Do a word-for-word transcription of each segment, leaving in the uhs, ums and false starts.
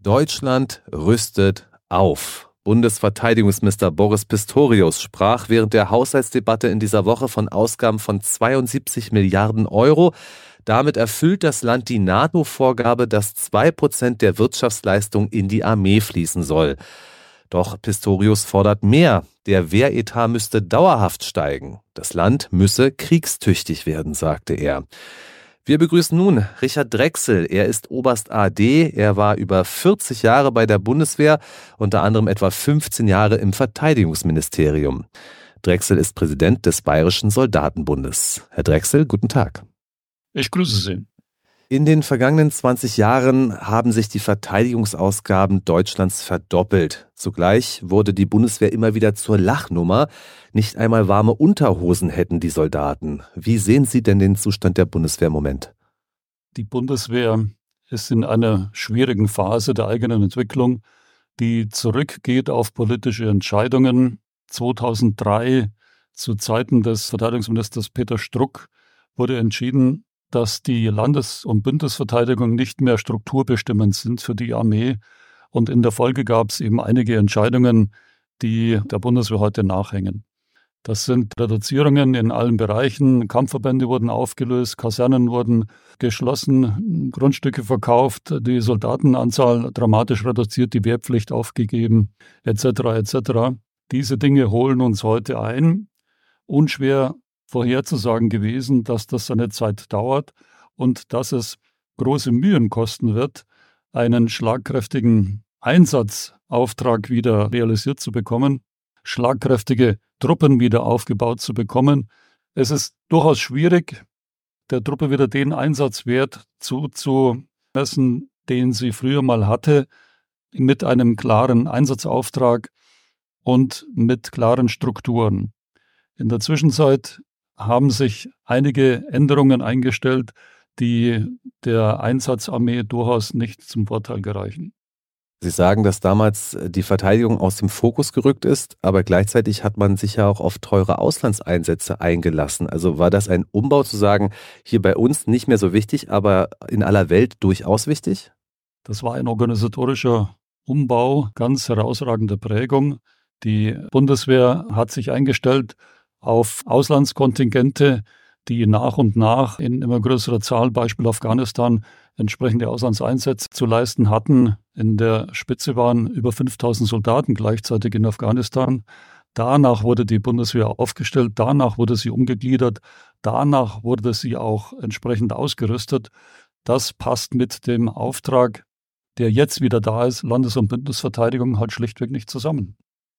Deutschland rüstet auf. Bundesverteidigungsminister Boris Pistorius sprach während der Haushaltsdebatte in dieser Woche von Ausgaben von zweiundsiebzig Milliarden Euro. Damit erfüllt das Land die NATO-Vorgabe, dass zwei Prozent der Wirtschaftsleistung in die Armee fließen soll. Doch Pistorius fordert mehr. Der Wehretat müsste dauerhaft steigen. Das Land müsse kriegstüchtig werden, sagte er. Wir begrüßen nun Richard Drechsel. Er ist Oberst A D. Er war über vierzig Jahre bei der Bundeswehr, unter anderem etwa fünfzehn Jahre im Verteidigungsministerium. Drechsel ist Präsident des Bayerischen Soldatenbundes. Herr Drechsel, guten Tag. Ich grüße Sie. In den vergangenen zwanzig Jahren haben sich die Verteidigungsausgaben Deutschlands verdoppelt. Zugleich wurde die Bundeswehr immer wieder zur Lachnummer. Nicht einmal warme Unterhosen hätten die Soldaten. Wie sehen Sie denn den Zustand der Bundeswehr im Moment? Die Bundeswehr ist in einer schwierigen Phase der eigenen Entwicklung, die zurückgeht auf politische Entscheidungen. zweitausenddrei, zu Zeiten des Verteidigungsministers Peter Struck, wurde entschieden, dass die Landes- und Bündnisverteidigung nicht mehr strukturbestimmend sind für die Armee. Und in der Folge gab es eben einige Entscheidungen, die der Bundeswehr heute nachhängen. Das sind Reduzierungen in allen Bereichen. Kampfverbände wurden aufgelöst, Kasernen wurden geschlossen, Grundstücke verkauft, die Soldatenanzahl dramatisch reduziert, die Wehrpflicht aufgegeben, et cetera et cetera. Diese Dinge holen uns heute ein. Unschwer vorherzusagen gewesen, dass das seine Zeit dauert und dass es große Mühen kosten wird, einen schlagkräftigen Einsatzauftrag wieder realisiert zu bekommen, schlagkräftige Truppen wieder aufgebaut zu bekommen. Es ist durchaus schwierig, der Truppe wieder den Einsatzwert zuzumessen, den sie früher mal hatte, mit einem klaren Einsatzauftrag und mit klaren Strukturen. In der Zwischenzeit haben sich einige Änderungen eingestellt, die der Einsatzarmee durchaus nicht zum Vorteil gereichen. Sie sagen, dass damals die Verteidigung aus dem Fokus gerückt ist, aber gleichzeitig hat man sich ja auch auf teure Auslandseinsätze eingelassen. Also war das ein Umbau zu sagen, hier bei uns nicht mehr so wichtig, aber in aller Welt durchaus wichtig? Das war ein organisatorischer Umbau ganz herausragender Prägung. Die Bundeswehr hat sich eingestellt auf Auslandskontingente, die nach und nach in immer größerer Zahl, Beispiel Afghanistan, entsprechende Auslandseinsätze zu leisten hatten. In der Spitze waren über fünftausend Soldaten gleichzeitig in Afghanistan. Danach wurde die Bundeswehr aufgestellt, danach wurde sie umgegliedert, danach wurde sie auch entsprechend ausgerüstet. Das passt mit dem Auftrag, der jetzt wieder da ist, Landes- und Bündnisverteidigung, halt schlichtweg nicht zusammen.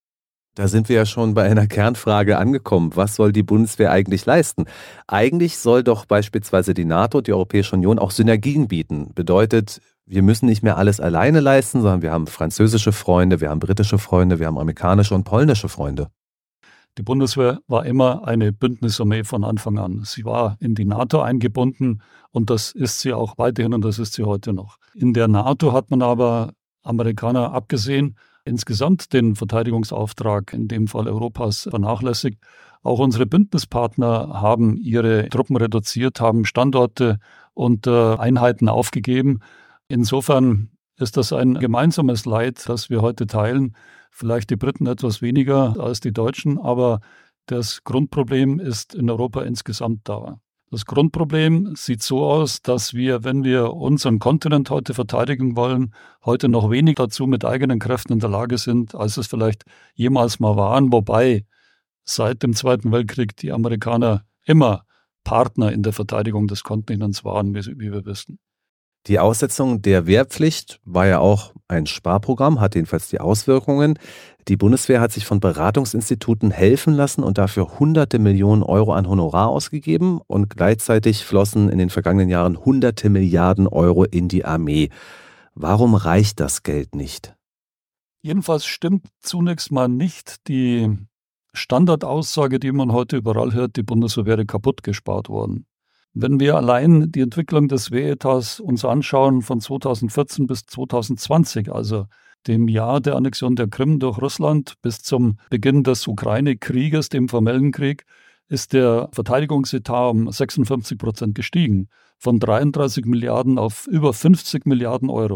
Da sind wir ja schon bei einer Kernfrage angekommen. Was soll die Bundeswehr eigentlich leisten? Eigentlich soll doch beispielsweise die NATO, die Europäische Union, auch Synergien bieten. Bedeutet, wir müssen nicht mehr alles alleine leisten, sondern wir haben französische Freunde, wir haben britische Freunde, wir haben amerikanische und polnische Freunde. Die Bundeswehr war immer eine Bündnisarmee von Anfang an. Sie war in die NATO eingebunden und das ist sie auch weiterhin und das ist sie heute noch. In der NATO hat man aber Amerikaner abgesehen, insgesamt den Verteidigungsauftrag, in dem Fall Europas, vernachlässigt. Auch unsere Bündnispartner haben ihre Truppen reduziert, haben Standorte und äh, Einheiten aufgegeben. Insofern ist das ein gemeinsames Leid, das wir heute teilen. Vielleicht die Briten etwas weniger als die Deutschen, aber das Grundproblem ist in Europa insgesamt da. Das Grundproblem sieht so aus, dass wir, wenn wir unseren Kontinent heute verteidigen wollen, heute noch wenig dazu mit eigenen Kräften in der Lage sind, als es vielleicht jemals mal waren. Wobei seit dem Zweiten Weltkrieg die Amerikaner immer Partner in der Verteidigung des Kontinents waren, wie, wie wir wissen. Die Aussetzung der Wehrpflicht war ja auch ein Sparprogramm, hat jedenfalls die Auswirkungen. Die Bundeswehr hat sich von Beratungsinstituten helfen lassen und dafür hunderte Millionen Euro an Honorar ausgegeben und gleichzeitig flossen in den vergangenen Jahren hunderte Milliarden Euro in die Armee. Warum reicht das Geld nicht? Jedenfalls stimmt zunächst mal nicht die Standardaussage, die man heute überall hört, die Bundeswehr wäre kaputt gespart worden. Wenn wir allein die Entwicklung des Wehretats uns anschauen von zweitausendvierzehn bis zweitausendzwanzig, also dem Jahr der Annexion der Krim durch Russland bis zum Beginn des Ukraine-Krieges, dem formellen Krieg, ist der Verteidigungsetat um sechsundfünfzig Prozent gestiegen, von dreiunddreißig Milliarden auf über fünfzig Milliarden Euro.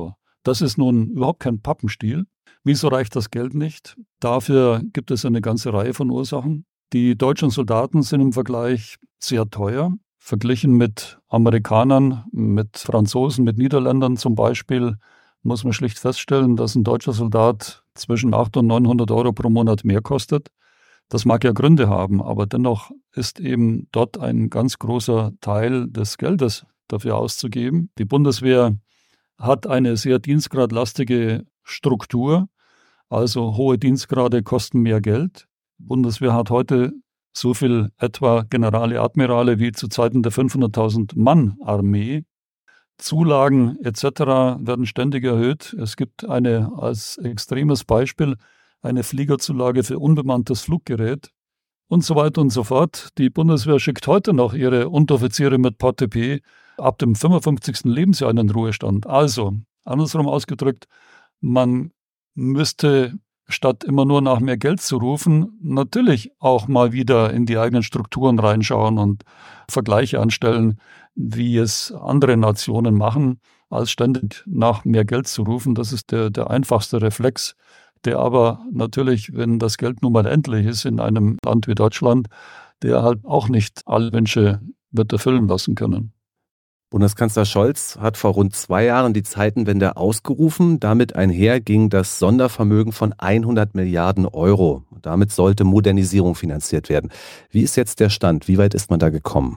Das ist nun überhaupt kein Pappenstiel. Wieso reicht das Geld nicht? Dafür gibt es eine ganze Reihe von Ursachen. Die deutschen Soldaten sind im Vergleich sehr teuer. Verglichen mit Amerikanern, mit Franzosen, mit Niederländern zum Beispiel, muss man schlicht feststellen, dass ein deutscher Soldat zwischen achthundert und neunhundert Euro pro Monat mehr kostet. Das mag ja Gründe haben, aber dennoch ist eben dort ein ganz großer Teil des Geldes dafür auszugeben. Die Bundeswehr hat eine sehr dienstgradlastige Struktur, also hohe Dienstgrade kosten mehr Geld. Die Bundeswehr hat heute so viel etwa Generale, Admirale wie zu Zeiten der fünfhunderttausend Mann Armee. Zulagen et cetera werden ständig erhöht. Es gibt eine, als extremes Beispiel, eine Fliegerzulage für unbemanntes Fluggerät und so weiter und so fort. Die Bundeswehr schickt heute noch ihre Unteroffiziere mit Portepee ab dem fünfundfünfzigsten Lebensjahr in den Ruhestand. Also, andersrum ausgedrückt, man müsste statt immer nur nach mehr Geld zu rufen, natürlich auch mal wieder in die eigenen Strukturen reinschauen und Vergleiche anstellen, wie es andere Nationen machen, als ständig nach mehr Geld zu rufen. Das ist der, der einfachste Reflex, der aber natürlich, wenn das Geld nun mal endlich ist in einem Land wie Deutschland, der halt auch nicht alle Wünsche wird erfüllen lassen können. Bundeskanzler Scholz hat vor rund zwei Jahren die Zeitenwende ausgerufen. Damit einher ging das Sondervermögen von hundert Milliarden Euro. Damit sollte Modernisierung finanziert werden. Wie ist jetzt der Stand? Wie weit ist man da gekommen?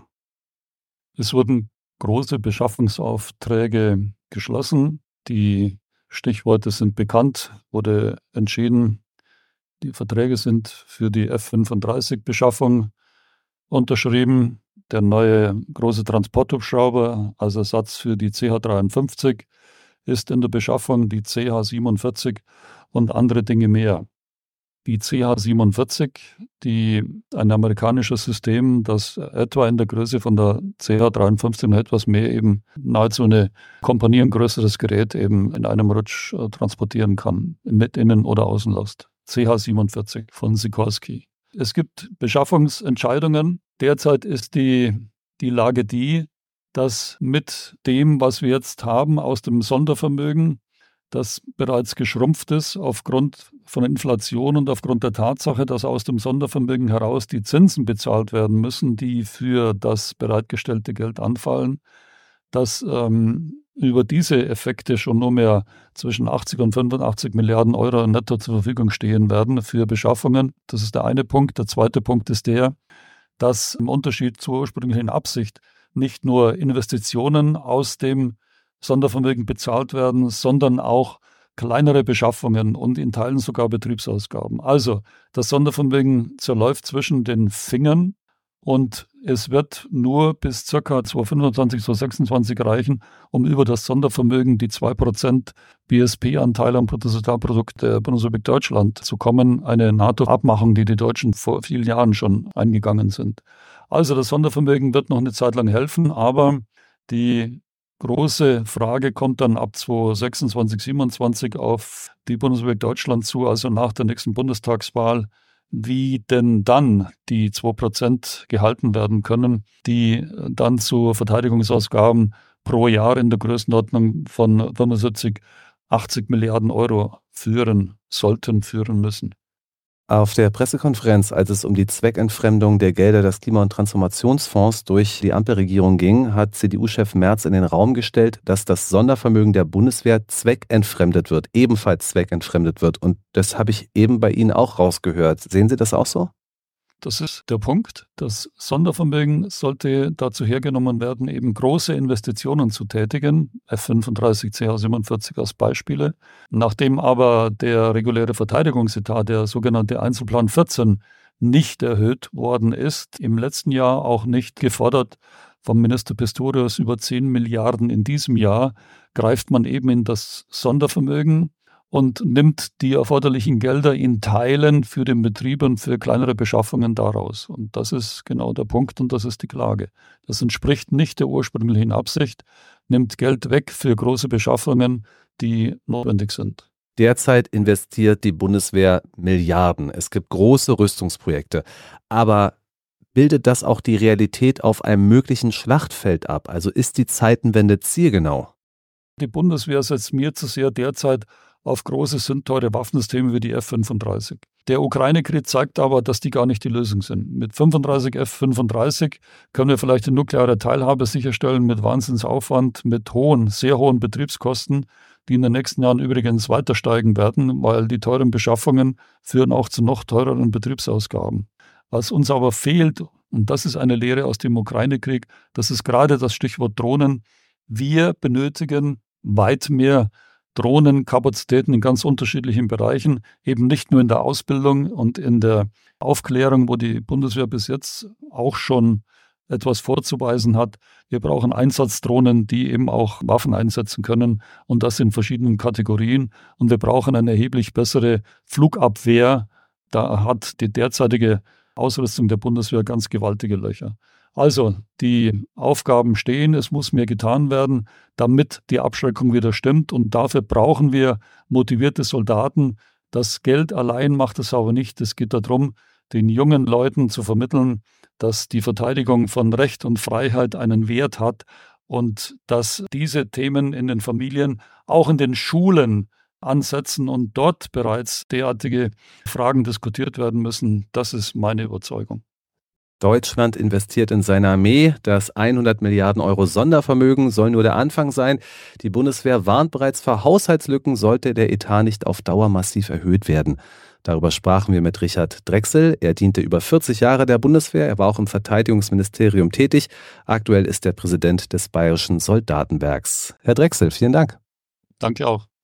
Es wurden große Beschaffungsaufträge geschlossen. Die Stichworte sind bekannt, wurde entschieden. Die Verträge sind für die F fünfunddreißig-Beschaffung unterschrieben. Der neue große Transporthubschrauber als Ersatz für die C H dreiundfünfzig ist in der Beschaffung, die C H siebenundvierzig und andere Dinge mehr. Die C H siebenundvierzig, die, ein amerikanisches System, das etwa in der Größe von der C H dreiundfünfzig und etwas mehr eben nahezu eine Kompanie, ein größeres Gerät eben in einem Rutsch äh, transportieren kann, mit Innen- oder Außenlast. C H siebenundvierzig von Sikorsky. Es gibt Beschaffungsentscheidungen. Derzeit ist die, die Lage die, dass mit dem, was wir jetzt haben aus dem Sondervermögen, das bereits geschrumpft ist aufgrund von Inflation und aufgrund der Tatsache, dass aus dem Sondervermögen heraus die Zinsen bezahlt werden müssen, die für das bereitgestellte Geld anfallen, dass ähm, über diese Effekte schon nur mehr zwischen achtzig und fünfundachtzig Milliarden Euro netto zur Verfügung stehen werden für Beschaffungen. Das ist der eine Punkt. Der zweite Punkt ist der, dass im Unterschied zur ursprünglichen Absicht nicht nur Investitionen aus dem Sondervermögen bezahlt werden, sondern auch kleinere Beschaffungen und in Teilen sogar Betriebsausgaben. Also das Sondervermögen zerläuft zwischen den Fingern und es wird nur bis ca. zweitausendfünfundzwanzig, zweitausendsechsundzwanzig reichen, um über das Sondervermögen die zwei Prozent B S P-Anteil am Bruttosozialprodukt der Bundesrepublik Deutschland zu kommen. Eine NATO-Abmachung, die die Deutschen vor vielen Jahren schon eingegangen sind. Also das Sondervermögen wird noch eine Zeit lang helfen, aber die große Frage kommt dann ab zweitausendsechsundzwanzig, siebenundzwanzig auf die Bundesrepublik Deutschland zu, also nach der nächsten Bundestagswahl, wie denn dann die zwei Prozent gehalten werden können, die dann zu Verteidigungsausgaben pro Jahr in der Größenordnung von fünfundsiebzig, achtzig Milliarden Euro führen sollten, führen müssen. Auf der Pressekonferenz, als es um die Zweckentfremdung der Gelder des Klima- und Transformationsfonds durch die Ampelregierung ging, hat C D U-Chef Merz in den Raum gestellt, dass das Sondervermögen der Bundeswehr zweckentfremdet wird, ebenfalls zweckentfremdet wird. Und das habe ich eben bei Ihnen auch rausgehört. Sehen Sie das auch so? Das ist der Punkt. Das Sondervermögen sollte dazu hergenommen werden, eben große Investitionen zu tätigen, F fünfunddreißig, C H siebenundvierzig als Beispiele. Nachdem aber der reguläre Verteidigungsetat, der sogenannte Einzelplan vierzehn, nicht erhöht worden ist, im letzten Jahr auch nicht gefordert vom Minister Pistorius über zehn Milliarden in diesem Jahr, greift man eben in das Sondervermögen und nimmt die erforderlichen Gelder in Teilen für den Betrieb und für kleinere Beschaffungen daraus. Und das ist genau der Punkt und das ist die Klage. Das entspricht nicht der ursprünglichen Absicht, nimmt Geld weg für große Beschaffungen, die notwendig sind. Derzeit investiert die Bundeswehr Milliarden. Es gibt große Rüstungsprojekte. Aber bildet das auch die Realität auf einem möglichen Schlachtfeld ab? Also ist die Zeitenwende zielgenau? Die Bundeswehr setzt mir zu sehr derzeit auf große, sündteure Waffensysteme wie die F fünfunddreißig. Der Ukraine-Krieg zeigt aber, dass die gar nicht die Lösung sind. Mit fünfunddreißig F fünfunddreißig können wir vielleicht eine nukleare Teilhabe sicherstellen mit Wahnsinnsaufwand, mit hohen, sehr hohen Betriebskosten, die in den nächsten Jahren übrigens weiter steigen werden, weil die teuren Beschaffungen führen auch zu noch teureren Betriebsausgaben. Was uns aber fehlt, und das ist eine Lehre aus dem Ukraine-Krieg, das ist gerade das Stichwort Drohnen. Wir benötigen weit mehr Drohnenkapazitäten in ganz unterschiedlichen Bereichen, eben nicht nur in der Ausbildung und in der Aufklärung, wo die Bundeswehr bis jetzt auch schon etwas vorzuweisen hat. Wir brauchen Einsatzdrohnen, die eben auch Waffen einsetzen können, und das in verschiedenen Kategorien. Und wir brauchen eine erheblich bessere Flugabwehr. Da hat die derzeitige Ausrüstung der Bundeswehr ganz gewaltige Löcher. Also die Aufgaben stehen, es muss mehr getan werden, damit die Abschreckung wieder stimmt, und dafür brauchen wir motivierte Soldaten. Das Geld allein macht es aber nicht. Es geht darum, den jungen Leuten zu vermitteln, dass die Verteidigung von Recht und Freiheit einen Wert hat und dass diese Themen in den Familien, auch in den Schulen ansetzen und dort bereits derartige Fragen diskutiert werden müssen. Das ist meine Überzeugung. Deutschland investiert in seine Armee. Das hundert Milliarden Euro Sondervermögen soll nur der Anfang sein. Die Bundeswehr warnt bereits vor Haushaltslücken, sollte der Etat nicht auf Dauer massiv erhöht werden. Darüber sprachen wir mit Richard Drechsel. Er diente über vierzig Jahre der Bundeswehr. Er war auch im Verteidigungsministerium tätig. Aktuell ist er Präsident des Bayerischen Soldatenwerks. Herr Drechsel, vielen Dank. Danke auch.